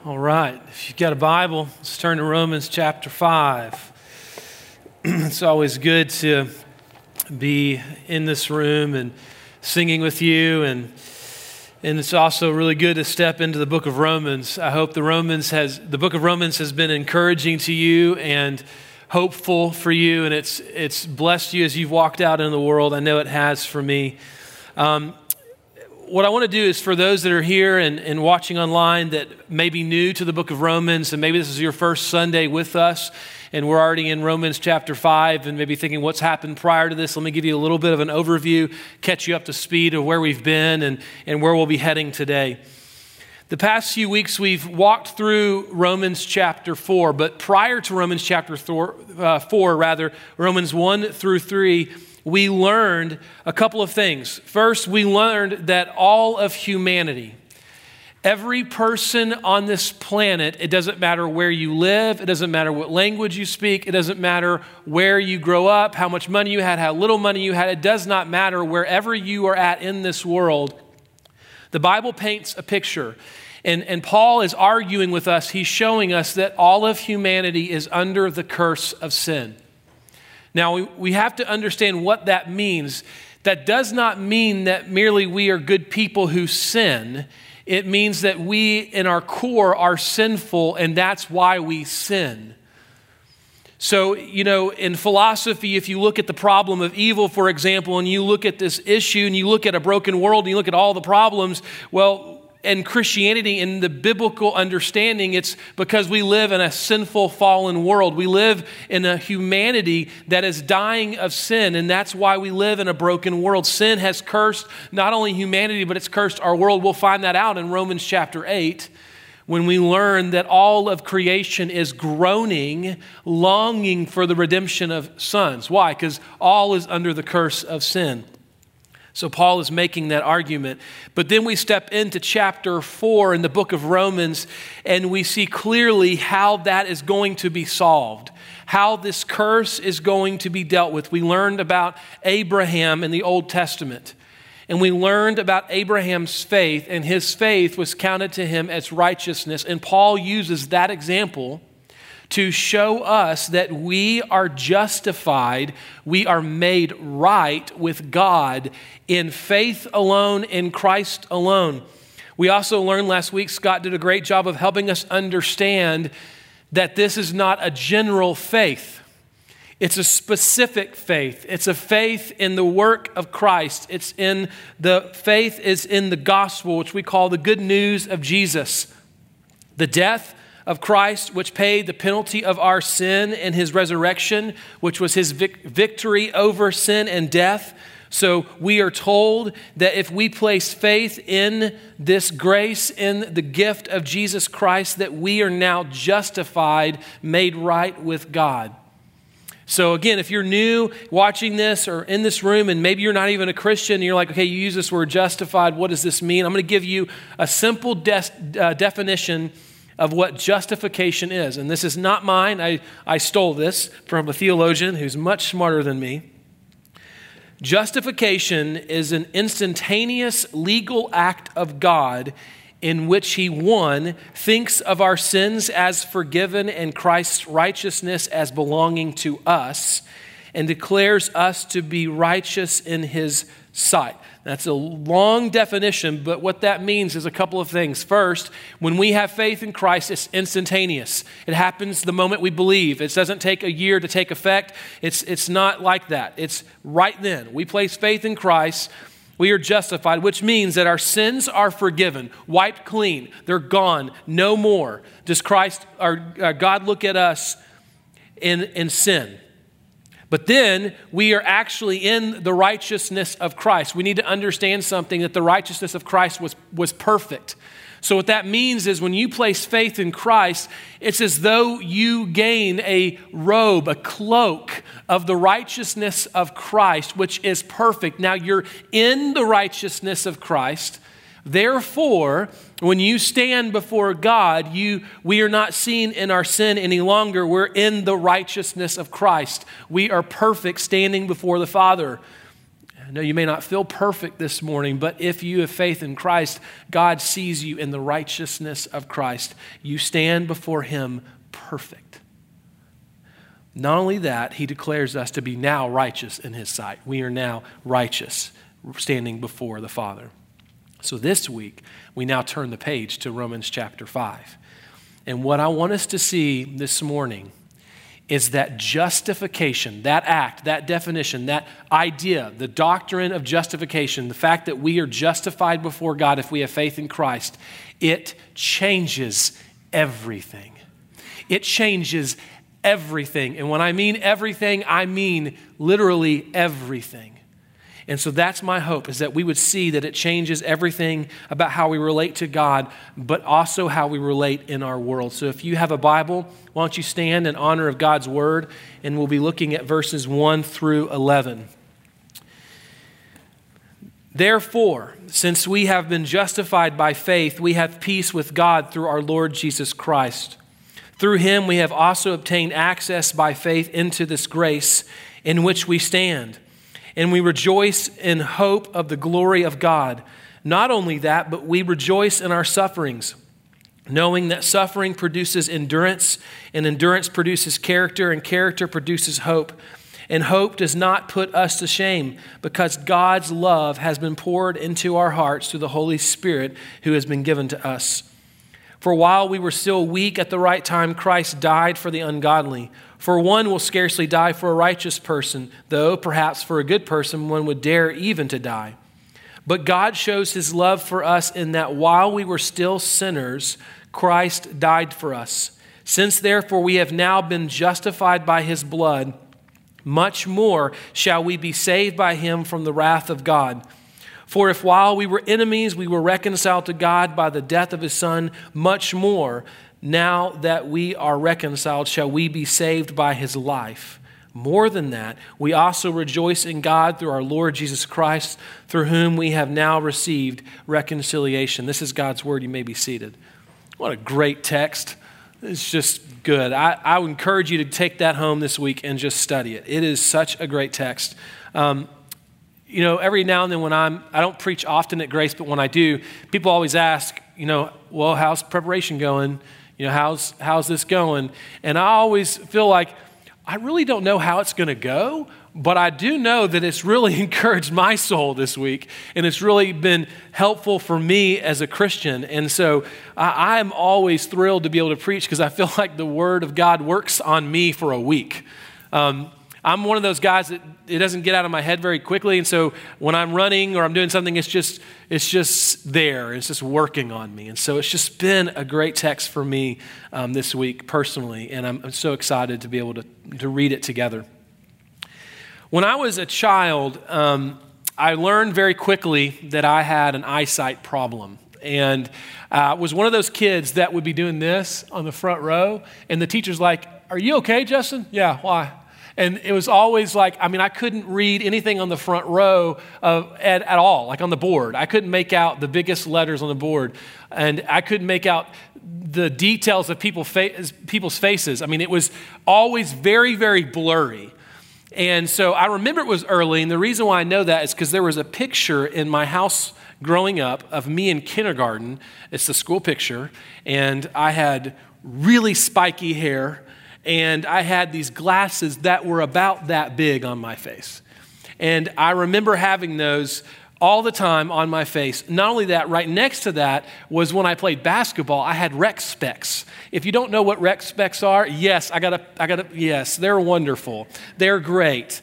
All right, if you've got a Bible, let's turn to Romans chapter 5. It's always good to be in this room and singing with you, and it's also really good to step into the book of Romans. I hope the book of Romans has been encouraging to you and hopeful for you, and it's blessed you as you've walked out in the world. I know it has for me. What I want to do is for those that are here and watching online that may be new to the book of Romans, and maybe this is your first Sunday with us, and we're already in Romans chapter 5, and maybe thinking what's happened prior to this, let me give you a little bit of an overview, catch you up to speed of where we've been and where we'll be heading today. The past few weeks we've walked through Romans chapter 4, but prior to Romans chapter 4, Romans 1 through 3, we learned a couple of things. First, we learned that all of humanity, every person on this planet, it doesn't matter where you live, it doesn't matter what language you speak, it doesn't matter where you grow up, how much money you had, how little money you had, it does not matter wherever you are at in this world. The Bible paints a picture. And Paul is arguing with us, he's showing us that all of humanity is under the curse of sin. Now, we have to understand what that means. That does not mean that merely we are good people who sin. It means that we, in our core, are sinful, and that's why we sin. So, in philosophy, if you look at the problem of evil, for example, and you look at this issue, and you look at a broken world, and you look at all the problems, well, in Christianity, in the biblical understanding, it's because we live in a sinful, fallen world. We live in a humanity that is dying of sin, and that's why we live in a broken world. Sin has cursed not only humanity, but it's cursed our world. We'll find that out in Romans chapter 8, when we learn that all of creation is groaning, longing for the redemption of sons. Why? Because all is under the curse of sin. So Paul is making that argument. But then we step into chapter 4 in the book of Romans, and we see clearly how that is going to be solved, how this curse is going to be dealt with. We learned about Abraham in the Old Testament, and we learned about Abraham's faith, and his faith was counted to him as righteousness. And Paul uses that example to show us that we are justified, we are made right with God in faith alone, in Christ alone. We also learned last week, Scott did a great job of helping us understand that this is not a general faith. It's a specific faith. It's a faith in the work of Christ. Faith is in the gospel, which we call the good news of Jesus. The death of Christ, which paid the penalty of our sin, and his resurrection, which was his victory over sin and death. So we are told that if we place faith in this grace, in the gift of Jesus Christ, that we are now justified, made right with God. So again, if you're new watching this or in this room, and maybe you're not even a Christian, and you're like, okay, you use this word justified, what does this mean? I'm going to give you a simple definition of what justification is. And this is not mine. I stole this from a theologian who's much smarter than me. Justification is an instantaneous legal act of God in which he, one, thinks of our sins as forgiven and Christ's righteousness as belonging to us, and declares us to be righteous in his sight. That's a long definition, but what that means is a couple of things. First, when we have faith in Christ, it's instantaneous. It happens the moment we believe. It doesn't take a year to take effect. It's not like that. It's right then. We place faith in Christ, we are justified, which means that our sins are forgiven, wiped clean. They're gone, no more. Does God look at us in sin? But then we are actually in the righteousness of Christ. We need to understand something, that the righteousness of Christ was perfect. So what that means is when you place faith in Christ, it's as though you gain a robe, a cloak of the righteousness of Christ, which is perfect. Now you're in the righteousness of Christ. Therefore, when you stand before God, we are not seen in our sin any longer. We're in the righteousness of Christ. We are perfect standing before the Father. I know you may not feel perfect this morning, but if you have faith in Christ, God sees you in the righteousness of Christ. You stand before him perfect. Not only that, he declares us to be now righteous in his sight. We are now righteous, standing before the Father. So this week, we now turn the page to Romans chapter 5. And what I want us to see this morning is that justification, that act, that definition, that idea, the doctrine of justification, the fact that we are justified before God if we have faith in Christ, it changes everything. It changes everything. And when I mean everything, I mean literally everything. And so that's my hope, is that we would see that it changes everything about how we relate to God, but also how we relate in our world. So if you have a Bible, why don't you stand in honor of God's word, and we'll be looking at verses 1 through 11. Therefore, since we have been justified by faith, we have peace with God through our Lord Jesus Christ. Through him we have also obtained access by faith into this grace in which we stand. And we rejoice in hope of the glory of God. Not only that, but we rejoice in our sufferings, knowing that suffering produces endurance, and endurance produces character, and character produces hope. And hope does not put us to shame, because God's love has been poured into our hearts through the Holy Spirit who has been given to us. For while we were still weak at the right time, Christ died for the ungodly. For one will scarcely die for a righteous person, though perhaps for a good person one would dare even to die. But God shows his love for us in that while we were still sinners, Christ died for us. Since therefore we have now been justified by his blood, much more shall we be saved by him from the wrath of God. For if while we were enemies, we were reconciled to God by the death of his Son, much more, now that we are reconciled, shall we be saved by his life. More than that, we also rejoice in God through our Lord Jesus Christ, through whom we have now received reconciliation. This is God's word. You may be seated. What a great text. It's just good. I would encourage you to take that home this week and just study it. It is such a great text. You know, every now and then when I don't preach often at Grace, but when I do, people always ask, well, how's preparation going? How's this going? And I always feel like I really don't know how it's going to go, but I do know that it's really encouraged my soul this week, and it's really been helpful for me as a Christian. And so I am always thrilled to be able to preach because I feel like the Word of God works on me for a week. I'm one of those guys that it doesn't get out of my head very quickly. And so when I'm running or I'm doing something, it's just there. It's just working on me. And so it's just been a great text for me this week personally. And I'm so excited to be able to read it together. When I was a child, I learned very quickly that I had an eyesight problem. And was one of those kids that would be doing this on the front row. And the teacher's like, "Are you okay, Justin?" "Yeah, why?" And it was always like, I couldn't read anything on the front row at all, like on the board. I couldn't make out the biggest letters on the board. And I couldn't make out the details of people's faces. It was always very, very blurry. And so I remember it was early. And the reason why I know that is because there was a picture in my house growing up of me in kindergarten. It's the school picture. And I had really spiky hair. And I had these glasses that were about that big on my face. And I remember having those all the time on my face. Not only that, right next to that was when I played basketball, I had rec specs. If you don't know what rec specs are, yes, yes, they're wonderful. They're great.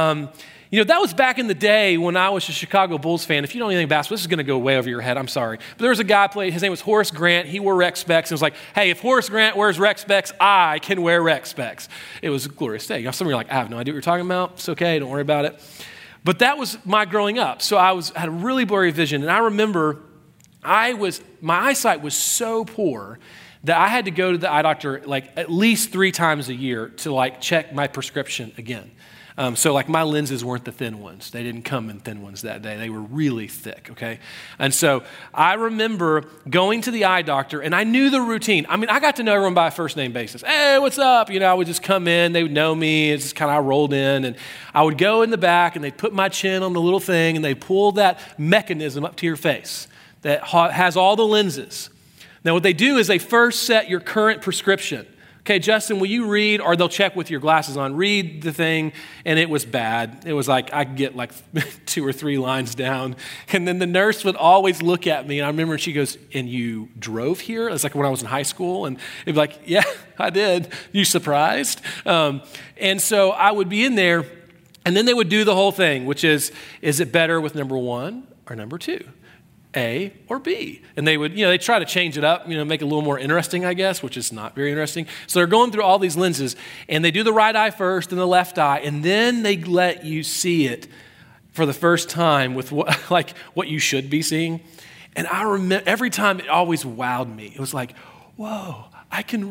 That was back in the day when I was a Chicago Bulls fan. If you don't know anything about basketball, this is going to go way over your head. I'm sorry. But there was a guy his name was Horace Grant. He wore rec specs. And it was like, hey, if Horace Grant wears rec specs, I can wear rec specs. It was a glorious day. Some of you are like, I have no idea what you're talking about. It's okay. Don't worry about it. But that was my growing up. So I had a really blurry vision. And I remember my eyesight was so poor that I had to go to the eye doctor like at least 3 times a year to check my prescription again. So like my lenses weren't the thin ones. They didn't come in thin ones that day. They were really thick, okay? And so I remember going to the eye doctor, and I knew the routine. I mean, I got to know everyone by a first name basis. Hey, what's up? I would just come in. They would know me. It's just kind of I rolled in, and I would go in the back, and they'd put my chin on the little thing, and they'd pull that mechanism up to your face that has all the lenses. Now, what they do is they first set your current prescription. Okay, Justin, will you read? Or they'll check with your glasses on. Read the thing, and it was bad. It was like I could get like 2 or 3 lines down. And then the nurse would always look at me, and I remember she goes, and you drove here? It's like when I was in high school, and it'd be like, yeah, I did. You surprised? And so I would be in there, and then they would do the whole thing, which is it better with number 1 or number 2? A or B. And they would, they try to change it up, make it a little more interesting, I guess, which is not very interesting. So they're going through all these lenses, and they do the right eye first and the left eye, and then they let you see it for the first time with what you should be seeing. And I remember every time it always wowed me. It was like, whoa, I can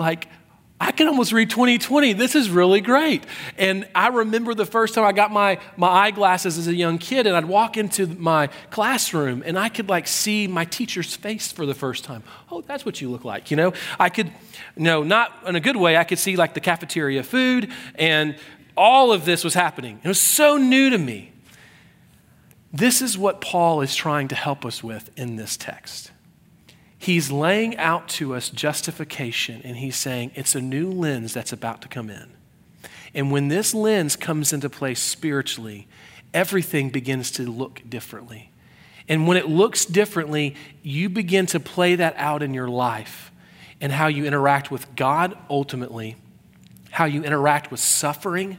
almost read 20/20. This is really great. And I remember the first time I got my eyeglasses as a young kid, and I'd walk into my classroom, and I could see my teacher's face for the first time. Oh, that's what you look like. I could, not in a good way, I could see the cafeteria food, and all of this was happening. It was so new to me. This is what Paul is trying to help us with in this text. He's laying out to us justification, and he's saying it's a new lens that's about to come in. And when this lens comes into place spiritually, everything begins to look differently. And when it looks differently, you begin to play that out in your life and how you interact with God ultimately, how you interact with suffering,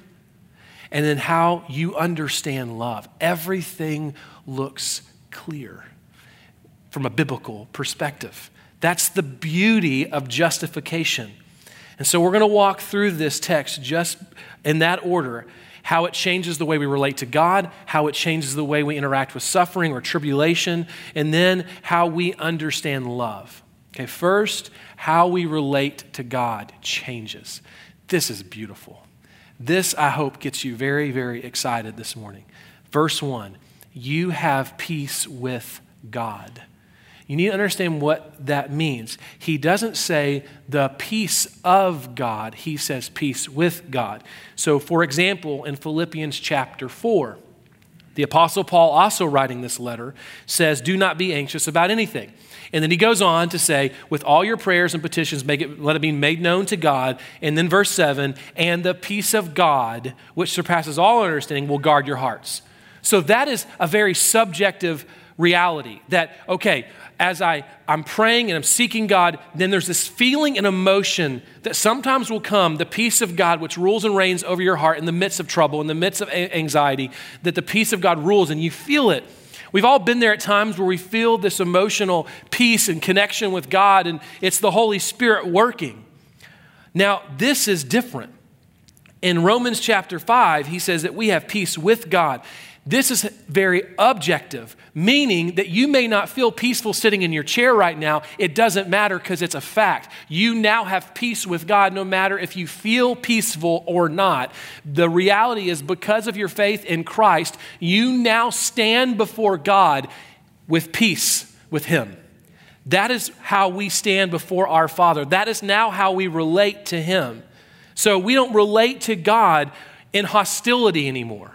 and then how you understand love. Everything looks clear from a biblical perspective. That's the beauty of justification. And so we're going to walk through this text just in that order, how it changes the way we relate to God, how it changes the way we interact with suffering or tribulation, and then how we understand love. Okay, first, how we relate to God changes. This is beautiful. This, I hope, gets you very, very excited this morning. Verse 1, you have peace with God. You need to understand what that means. He doesn't say the peace of God. He says peace with God. So, for example, in Philippians chapter 4, the Apostle Paul, also writing this letter, says, do not be anxious about anything. And then he goes on to say, with all your prayers and petitions, let it be made known to God. And then verse 7, and the peace of God, which surpasses all understanding, will guard your hearts. So that is a very subjective reality that, okay, as I'm praying and I'm seeking God, then there's this feeling and emotion that sometimes will come, the peace of God, which rules and reigns over your heart in the midst of trouble, in the midst of anxiety, that the peace of God rules and you feel it. We've all been there at times where we feel this emotional peace and connection with God, and it's the Holy Spirit working. Now, this is different. In Romans chapter 5, he says that we have peace with God. This is very objective, meaning that you may not feel peaceful sitting in your chair right now. It doesn't matter because it's a fact. You now have peace with God no matter if you feel peaceful or not. The reality is because of your faith in Christ, you now stand before God with peace with Him. That is how we stand before our Father. That is now how we relate to Him. So we don't relate to God in hostility anymore.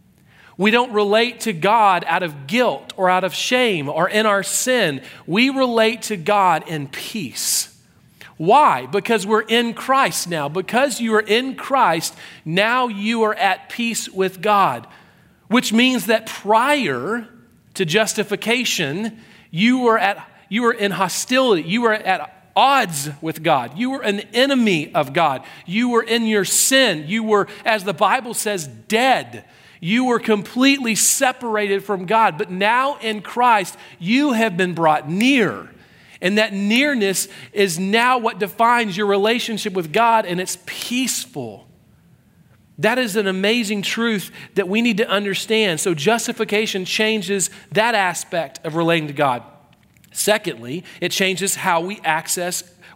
We don't relate to God out of guilt or out of shame or in our sin. We relate to God in peace. Why? Because we're in Christ now. Because you are in Christ, now you are at peace with God, which means that prior to justification, you were in hostility. You were at odds with God. You were an enemy of God. You were in your sin. You were, as the Bible says, dead. You were completely separated from God, but now in Christ, you have been brought near. And that nearness is now what defines your relationship with God, and it's peaceful. That is an amazing truth that we need to understand. So justification changes that aspect of relating to God. Secondly, it changes how we access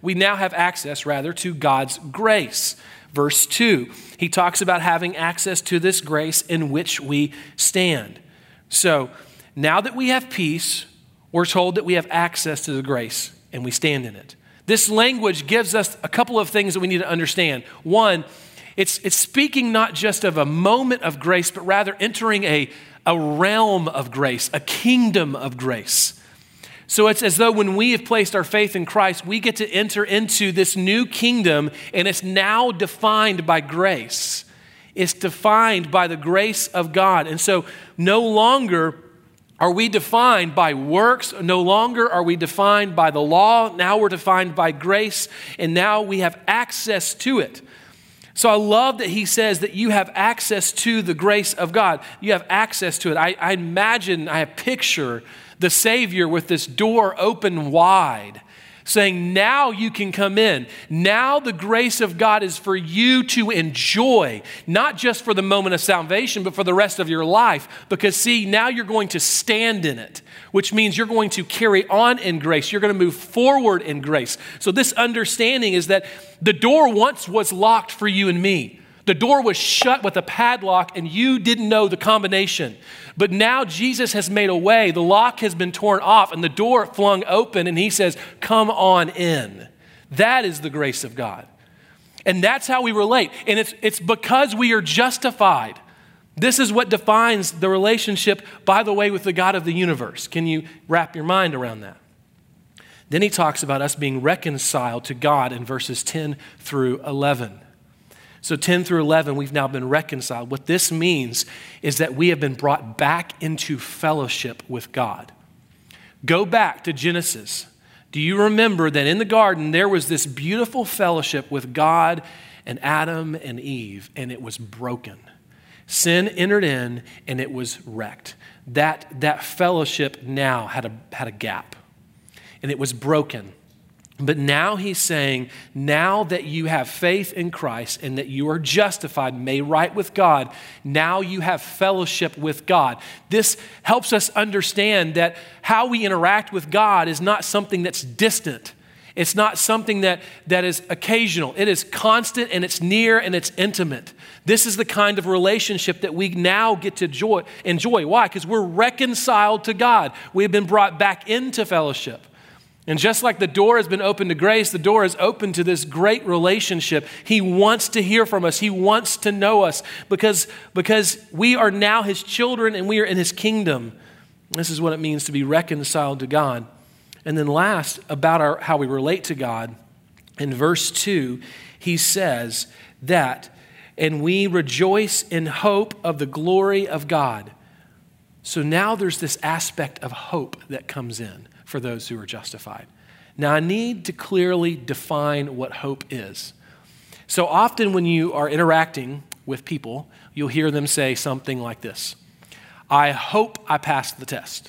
We now have access, rather, to God's grace. Verse 2, he talks about having access to this grace in which we stand. So now that we have peace, we're told that we have access to the grace and we stand in it. This language gives us a couple of things that we need to understand. One, it's speaking not just of a moment of grace, but rather entering a realm of grace, a kingdom of grace. So it's as though when we have placed our faith in Christ, we get to enter into this new kingdom, and it's now defined by grace. It's defined by the grace of God. And so no longer are we defined by works, no longer are we defined by the law, now we're defined by grace, and now we have access to it. So I love that he says that you have access to the grace of God. You have access to it. I imagine, I picture the Savior with this door open wide, saying, now you can come in. Now the grace of God is for you to enjoy, not just for the moment of salvation, but for the rest of your life. Because see, now you're going to stand in it, which means you're going to carry on in grace. You're going to move forward in grace. So this understanding is that the door once was locked for you and me. The door was shut with a padlock and you didn't know the combination. But now Jesus has made a way. The lock has been torn off and the door flung open, and he says, come on in. That is the grace of God. And that's how we relate. And it's because we are justified. This is what defines the relationship, by the way, with the God of the universe. Can you wrap your mind around that? Then he talks about us being reconciled to God in verses 10 through 11. So 10 through 11, we've now been reconciled. What this means is that we have been brought back into fellowship with God. Go back to Genesis. Do you remember that in the garden, there was this beautiful fellowship with God and Adam and Eve, and it was broken. Sin entered in, and it was wrecked. That fellowship now had a gap, and it was broken. But now he's saying, now that you have faith in Christ and that you are justified, made right with God, now you have fellowship with God. This helps us understand that how we interact with God is not something that's distant. It's not something that is occasional. It is constant, and it's near, and it's intimate. This is the kind of relationship that we now get to enjoy. Why? Because we're reconciled to God. We have been brought back into fellowship. And just like the door has been opened to grace, the door is open to this great relationship. He wants to hear from us. He wants to know us because we are now his children and we are in his kingdom. This is what it means to be reconciled to God. And then last, about how we relate to God, in verse 2, he says that, and we rejoice in hope of the glory of God. So now there's this aspect of hope that comes in for those who are justified. Now, I need to clearly define what hope is. So often when you are interacting with people, you'll hear them say something like this: I hope I passed the test.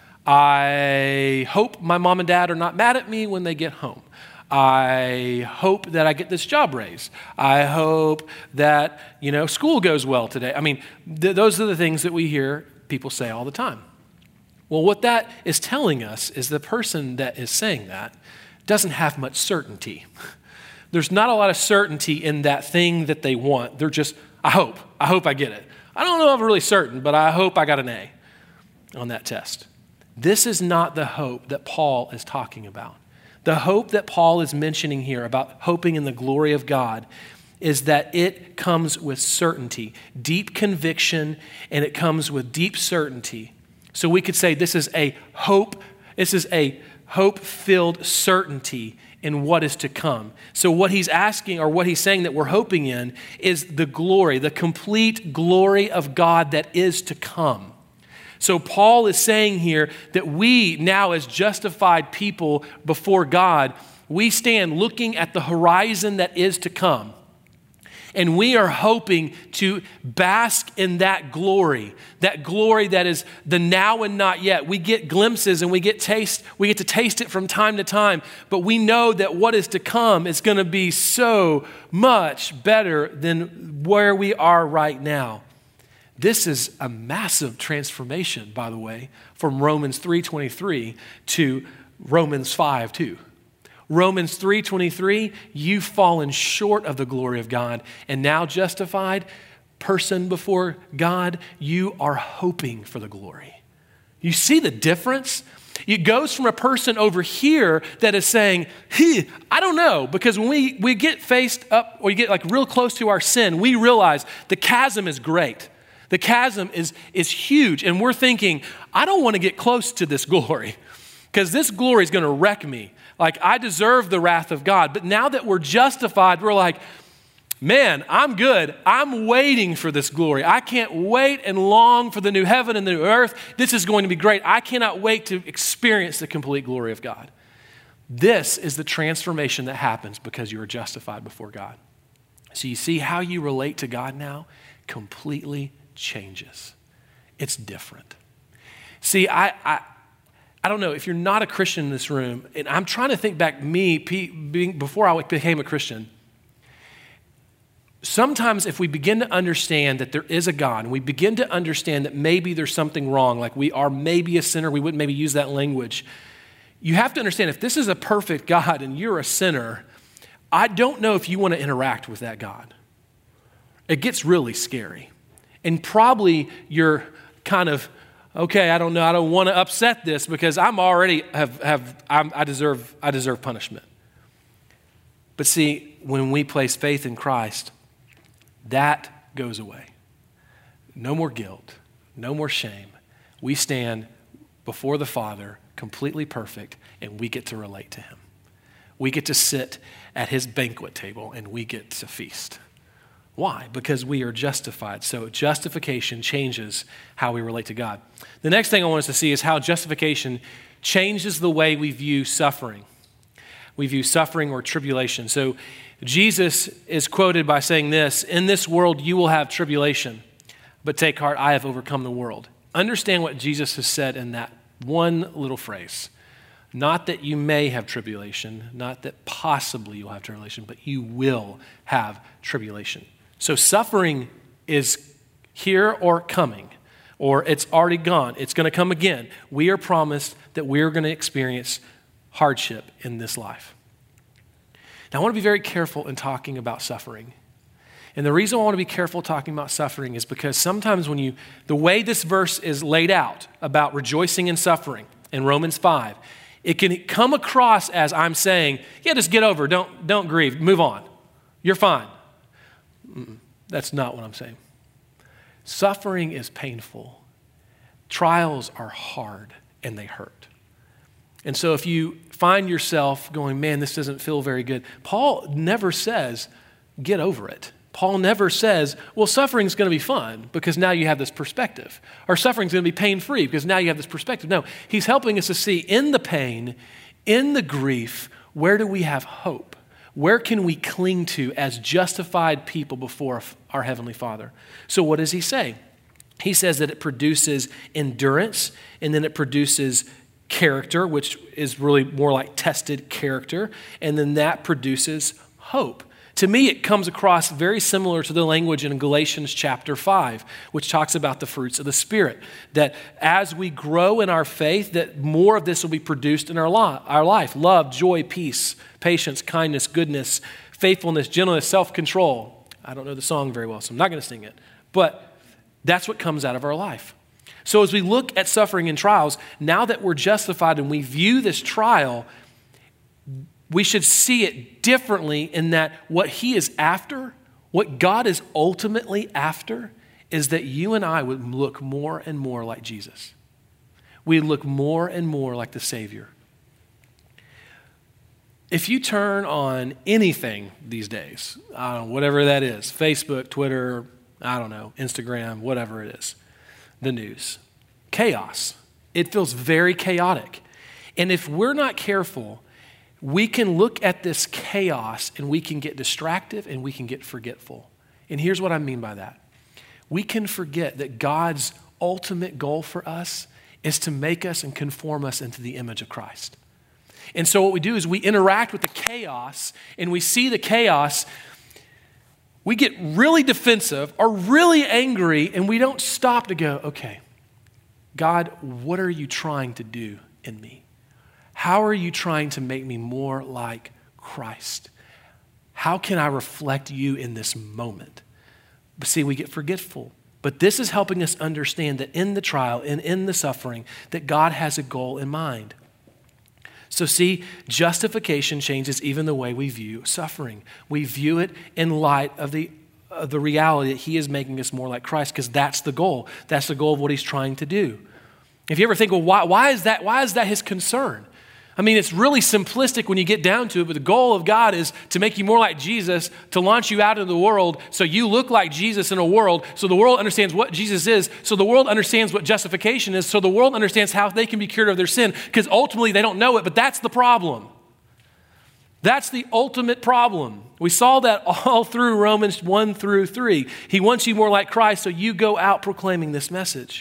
I hope my mom and dad are not mad at me when they get home. I hope that I get this job raise. I hope that, school goes well today. I mean, those are the things that we hear people say all the time. Well, what that is telling us is the person that is saying that doesn't have much certainty. There's not a lot of certainty in that thing that they want. They're just, I hope I get it. I don't know if I'm really certain, but I hope I got an A on that test. This is not the hope that Paul is talking about. The hope that Paul is mentioning here about hoping in the glory of God is that it comes with certainty, deep conviction, and it comes with deep certainty. So we could say this is a hope-filled certainty in what is to come. So what he's asking, or what he's saying that we're hoping in, is the glory, the complete glory of God that is to come. So Paul is saying here that we now, as justified people before God, we stand looking at the horizon that is to come. And we are hoping to bask in that glory that is the now and not yet. We get glimpses and we get to taste it from time to time, but we know that what is to come is going to be so much better than where we are right now. This is a massive transformation, by the way, from Romans 3:23 to Romans 5:2. Romans 3:23, you've fallen short of the glory of God, and now justified, person before God, you are hoping for the glory. You see the difference? It goes from a person over here that is saying, I don't know, because when we get faced up or you get like real close to our sin, we realize the chasm is great. The chasm is huge, and we're thinking, I don't want to get close to this glory because this glory is going to wreck me. Like, I deserve the wrath of God. But now that we're justified, we're like, man, I'm good. I'm waiting for this glory. I can't wait and long for the new heaven and the new earth. This is going to be great. I cannot wait to experience the complete glory of God. This is the transformation that happens because you are justified before God. So you see how you relate to God now completely changes. It's different. See, I don't know, if you're not a Christian in this room, and I'm trying to think back before I became a Christian, sometimes if we begin to understand that there is a God, and we begin to understand that maybe there's something wrong, like we are maybe a sinner, we wouldn't maybe use that language. You have to understand, if this is a perfect God and you're a sinner, I don't know if you want to interact with that God. It gets really scary. And probably you're kind of, okay, I don't know, I don't want to upset this because I'm already I deserve punishment. But see, when we place faith in Christ, that goes away. No more guilt, no more shame. We stand before the Father completely perfect, and we get to relate to him. We get to sit at his banquet table and we get to feast. Why? Because we are justified. So justification changes how we relate to God. The next thing I want us to see is how justification changes the way we view suffering. We view suffering or tribulation. So Jesus is quoted by saying this, in this world you will have tribulation, but take heart, I have overcome the world. Understand what Jesus has said in that one little phrase. Not that you may have tribulation, not that possibly you'll have tribulation, but you will have tribulation. So suffering is here or coming, or it's already gone. It's going to come again. We are promised that we're going to experience hardship in this life. Now, I want to be very careful in talking about suffering. And the reason I want to be careful talking about suffering is because sometimes the way this verse is laid out about rejoicing in suffering in Romans 5, it can come across as I'm saying, yeah, just get over, don't grieve, move on. You're fine. That's not what I'm saying. Suffering is painful. Trials are hard and they hurt. And so if you find yourself going, man, this doesn't feel very good, Paul never says, get over it. Paul never says, well, suffering's going to be fun because now you have this perspective. Or suffering's going to be pain-free because now you have this perspective. No, he's helping us to see in the pain, in the grief, where do we have hope? Where can we cling to as justified people before our Heavenly Father? So what does he say? He says that it produces endurance, and then it produces character, which is really more like tested character, and then that produces hope. To me, it comes across very similar to the language in Galatians chapter 5, which talks about the fruits of the Spirit, that as we grow in our faith, that more of this will be produced in our life. Love, joy, peace, patience, kindness, goodness, faithfulness, gentleness, self-control. I don't know the song very well, so I'm not going to sing it. But that's what comes out of our life. So as we look at suffering and trials, now that we're justified and we view this trial, we should see it differently in that what he is after, what God is ultimately after, is that you and I would look more and more like Jesus. We look more and more like the Savior. If you turn on anything these days, I don't know, whatever that is, Facebook, Twitter, I don't know, Instagram, whatever it is, the news, chaos. It feels very chaotic. And if we're not careful, we can look at this chaos and we can get distracted and we can get forgetful. And here's what I mean by that. We can forget that God's ultimate goal for us is to make us and conform us into the image of Christ. And so what we do is we interact with the chaos and we see the chaos. We get really defensive or really angry and we don't stop to go, okay, God, what are you trying to do in me? How are you trying to make me more like Christ? How can I reflect you in this moment? But see, we get forgetful. But this is helping us understand that in the trial and in the suffering, that God has a goal in mind. So see, justification changes even the way we view suffering. We view it in light of the reality that he is making us more like Christ, because that's the goal. That's the goal of what he's trying to do. If you ever think, well, why is that his concern? I mean, it's really simplistic when you get down to it, but the goal of God is to make you more like Jesus, to launch you out into the world so you look like Jesus in a world, so the world understands what Jesus is, so the world understands what justification is, so the world understands how they can be cured of their sin, because ultimately they don't know it, but that's the problem. That's the ultimate problem. We saw that all through Romans 1 through 3. He wants you more like Christ, so you go out proclaiming this message.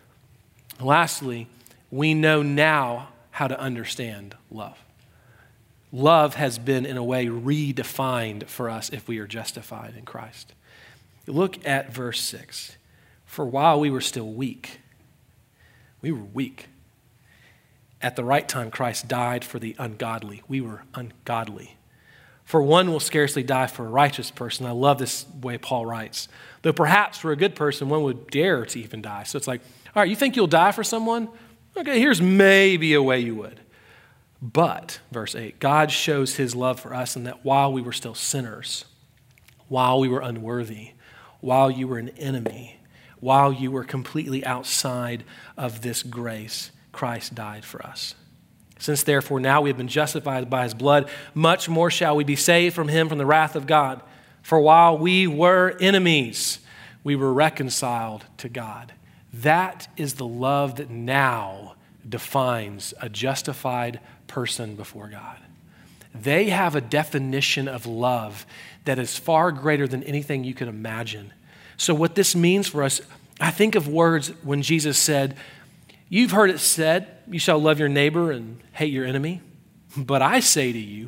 Lastly, we know now how to understand love. Love has been, in a way, redefined for us if we are justified in Christ. Look at verse 6. For while we were still weak, we were weak. At the right time, Christ died for the ungodly. We were ungodly. For one will scarcely die for a righteous person. I love this way Paul writes. Though perhaps for a good person, one would dare to even die. So it's like, all right, you think you'll die for someone? Okay, here's maybe a way you would. But, verse 8, God shows his love for us in that while we were still sinners, while we were unworthy, while you were an enemy, while you were completely outside of this grace, Christ died for us. Since therefore now we have been justified by his blood, much more shall we be saved from him from the wrath of God. For while we were enemies, we were reconciled to God. That is the love that now defines a justified person before God. They have a definition of love that is far greater than anything you could imagine. So what this means for us, I think of words when Jesus said, you've heard it said, you shall love your neighbor and hate your enemy. But I say to you,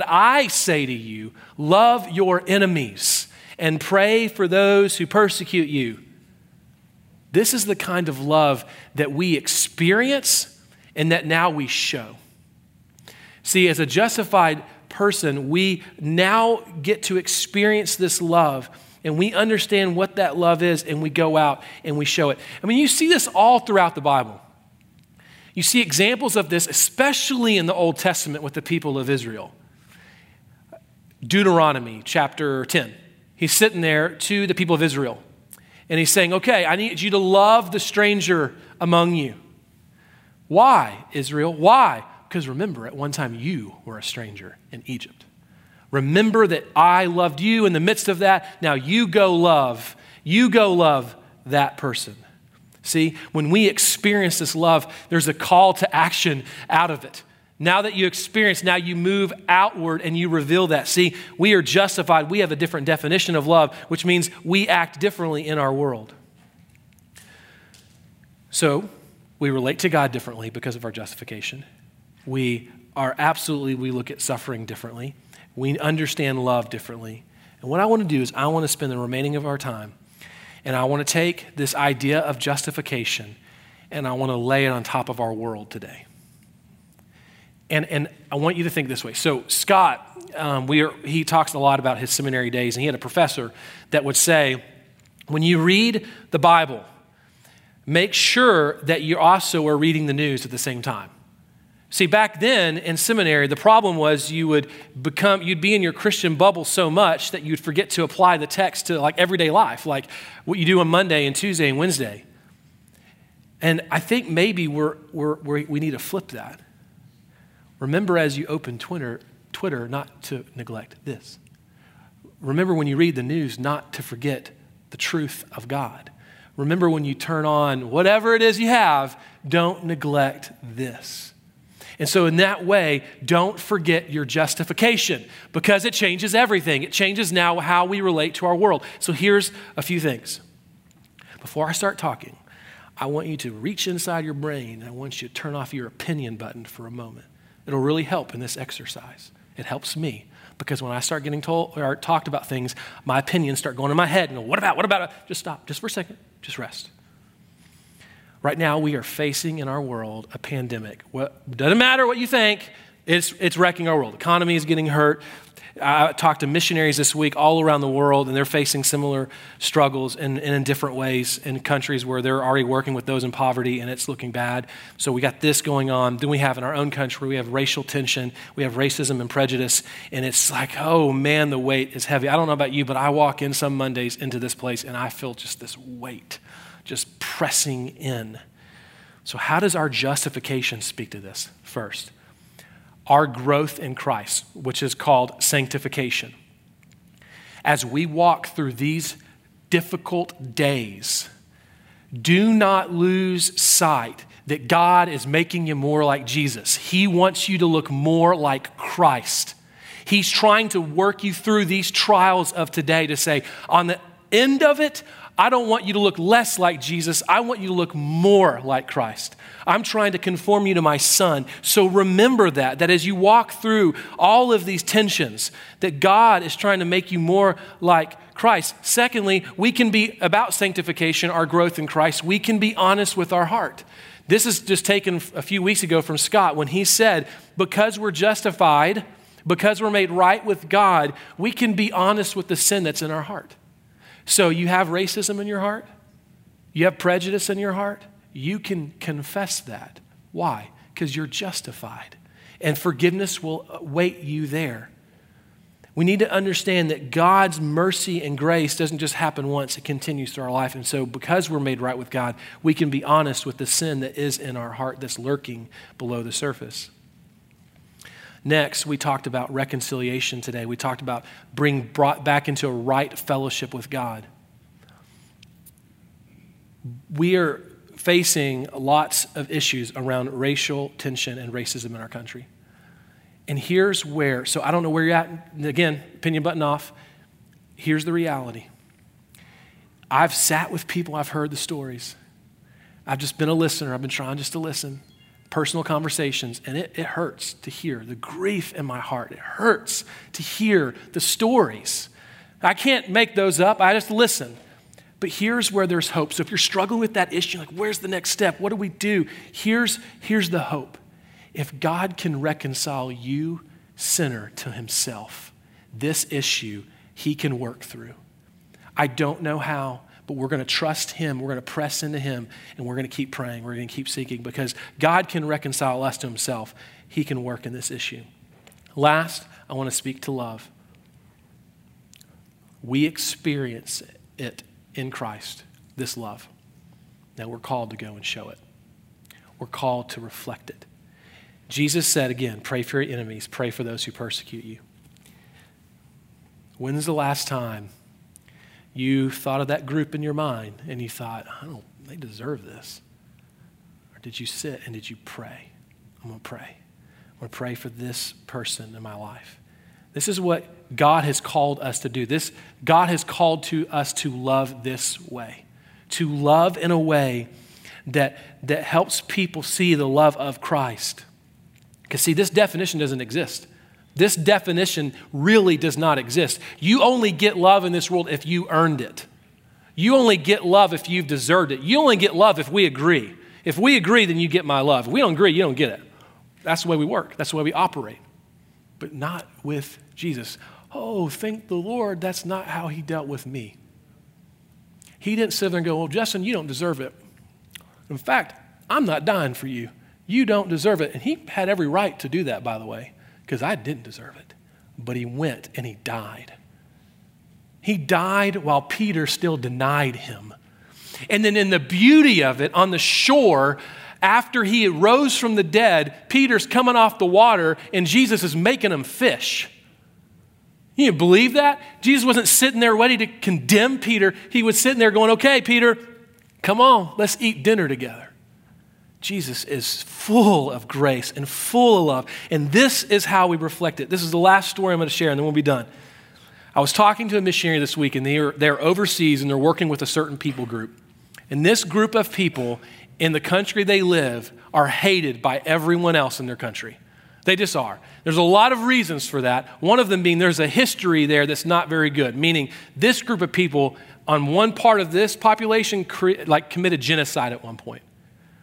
love your enemies and pray for those who persecute you. This is the kind of love that we experience and that now we show. See, as a justified person, we now get to experience this love, and we understand what that love is, and we go out and we show it. I mean, you see this all throughout the Bible. You see examples of this, especially in the Old Testament with the people of Israel. Deuteronomy chapter 10. He's sitting there to the people of Israel. And he's saying, okay, I need you to love the stranger among you. Why, Israel? Why? Because remember, at one time you were a stranger in Egypt. Remember that I loved you in the midst of that. Now you go love that person. See, when we experience this love, there's a call to action out of it. Now that you experience, now you move outward and you reveal that. See, we are justified. We have a different definition of love, which means we act differently in our world. So we relate to God differently because of our justification. We look at suffering differently. We understand love differently. And what I want to do is I want to spend the remaining of our time, and I want to take this idea of justification and I want to lay it on top of our world today. And I want you to think this way. So Scott, he talks a lot about his seminary days, and he had a professor that would say, when you read the Bible, make sure that you also are reading the news at the same time. See, back then in seminary, the problem was you'd be in your Christian bubble so much that you'd forget to apply the text to like everyday life, like what you do on Monday and Tuesday and Wednesday. And I think maybe we need to flip that. Remember as you open Twitter not to neglect this. Remember when you read the news not to forget the truth of God. Remember when you turn on whatever it is you have, don't neglect this. And so in that way, don't forget your justification because it changes everything. It changes now how we relate to our world. So here's a few things. Before I start talking, I want you to reach inside your brain. I want you to turn off your opinion button for a moment. It'll really help in this exercise. It helps me because when I start getting told or talked about things, my opinions start going in my head and go, what about? Just stop, just for a second, just rest. Right now, we are facing in our world a pandemic. Doesn't matter what you think, it's wrecking our world. The economy is getting hurt. I talked to missionaries this week all around the world, and they're facing similar struggles and in different ways in countries where they're already working with those in poverty, and it's looking bad. So we got this going on. Then we have in our own country, we have racial tension, we have racism and prejudice, and it's like, oh man, the weight is heavy. I don't know about you, but I walk in some Mondays into this place, and I feel just this weight just pressing in. So how does our justification speak to this? First, our growth in Christ, which is called sanctification. As we walk through these difficult days, do not lose sight that God is making you more like Jesus. He wants you to look more like Christ. He's trying to work you through these trials of today to say, on the end of it, I don't want you to look less like Jesus. I want you to look more like Christ. I'm trying to conform you to my Son. So remember that as you walk through all of these tensions, that God is trying to make you more like Christ. Secondly, we can be about sanctification, our growth in Christ. We can be honest with our heart. This is just taken a few weeks ago from Scott when he said, because we're justified, because we're made right with God, we can be honest with the sin that's in our heart. So you have racism in your heart? You have prejudice in your heart? You can confess that. Why? Because you're justified. And forgiveness will await you there. We need to understand that God's mercy and grace doesn't just happen once, it continues through our life. And so because we're made right with God, we can be honest with the sin that is in our heart that's lurking below the surface. Next, we talked about reconciliation today. We talked about being brought back into a right fellowship with God. We are facing lots of issues around racial tension and racism in our country. And here's where, so I don't know where you're at. Again, opinion button off. Here's the reality. I've sat with people, I've heard the stories. I've just been a listener. I've been trying just to listen. Personal conversations, and it hurts to hear the grief in my heart. It hurts to hear the stories. I can't make those up. I just listen. But here's where there's hope. So if you're struggling with that issue, like where's the next step? What do we do? Here's the hope. If God can reconcile you, sinner, to himself, this issue he can work through. I don't know how, but we're going to trust him. We're going to press into him, and we're going to keep praying. We're going to keep seeking because God can reconcile us to himself. He can work in this issue. Last, I want to speak to love. We experience it in Christ, this love. Now we're called to go and show it. We're called to reflect it. Jesus said again, pray for your enemies, pray for those who persecute you. When's the last time you thought of that group in your mind and you thought, they deserve this? Or did you sit and did you pray? I'm going to pray. I'm going to pray for this person in my life. This is what God has called us to do. God has called to us to love this way, to love in a way that helps people see the love of Christ. Because see, this definition doesn't exist. This definition really does not exist. You only get love in this world if you earned it. You only get love if you've deserved it. You only get love if we agree. If we agree, then you get my love. If we don't agree, you don't get it. That's the way we work. That's the way we operate. But not with Jesus. Oh, thank the Lord, that's not how he dealt with me. He didn't sit there and go, well, Justin, you don't deserve it. In fact, I'm not dying for you. You don't deserve it. And he had every right to do that, by the way, because I didn't deserve it. But he went and he died. He died while Peter still denied him. And then in the beauty of it, on the shore, after he rose from the dead, Peter's coming off the water and Jesus is making him fish. You believe that? Jesus wasn't sitting there ready to condemn Peter. He was sitting there going, okay, Peter, come on, let's eat dinner together. Jesus is full of grace and full of love. And this is how we reflect it. This is the last story I'm going to share, and then we'll be done. I was talking to a missionary this week, and they're overseas, and they're working with a certain people group. And this group of people in the country they live are hated by everyone else in their country. They just are. There's a lot of reasons for that. One of them being there's a history there that's not very good, meaning this group of people on one part of this population committed genocide at one point.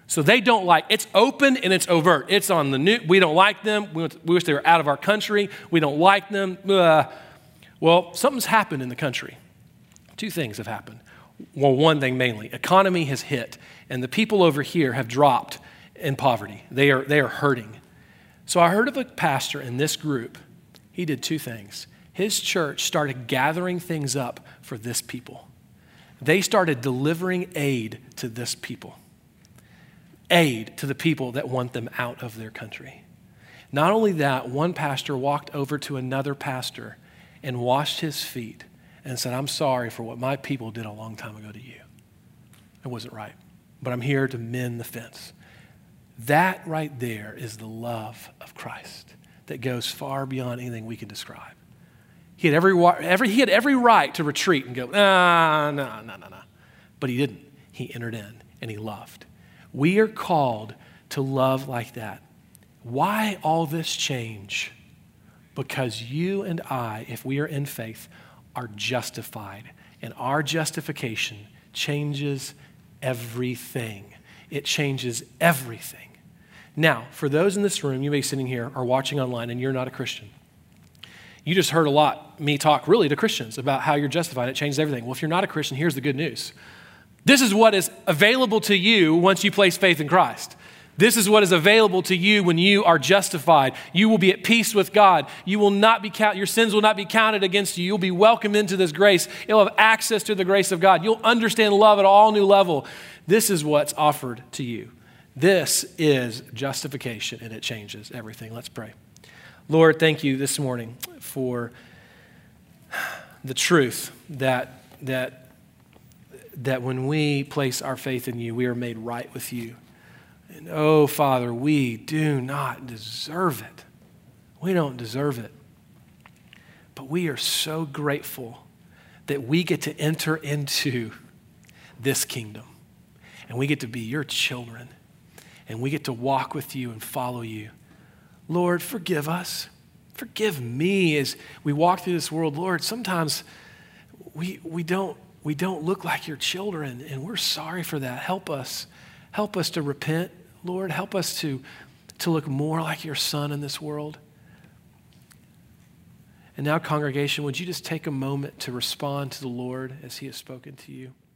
So they don't like, it's open and it's overt. It's on the news. We don't like them. We wish they were out of our country. We don't like them. Well, something's happened in the country. Two things have happened. Well, one thing mainly. Economy has hit, and the people over here have dropped in poverty. They are hurting. So I heard of a pastor in this group. He did two things. His church started gathering things up for this people. They started delivering aid to this people. Aid to the people that want them out of their country. Not only that, one pastor walked over to another pastor and washed his feet and said, I'm sorry for what my people did a long time ago to you. It wasn't right, but I'm here to mend the fence. That right there is the love of Christ that goes far beyond anything we can describe. He had every right to retreat and go, no. But he didn't. He entered in and he loved. We are called to love like that. Why all this change? Because you and I, if we are in faith, are justified. And our justification changes everything. It changes everything. Now, for those in this room, you may be sitting here or watching online and you're not a Christian. You just heard a lot, me talk really to Christians about how you're justified. It changes everything. Well, if you're not a Christian, here's the good news. This is what is available to you once you place faith in Christ. This is what is available to you when you are justified. You will be at peace with God. You will not be your sins will not be counted against you. You'll be welcomed into this grace. You'll have access to the grace of God. You'll understand love at an all new level. This is what's offered to you. This is justification, and it changes everything. Let's pray. Lord, thank you this morning for the truth that when we place our faith in you, we are made right with you. And oh, Father, we do not deserve it. We don't deserve it. But we are so grateful that we get to enter into this kingdom. And we get to be your children. And we get to walk with you and follow you. Lord, forgive us. Forgive me as we walk through this world. Lord, sometimes we don't look like your children, and we're sorry for that. Help us. Help us to repent, Lord. Help us to look more like your Son in this world. And now, congregation, would you just take a moment to respond to the Lord as he has spoken to you?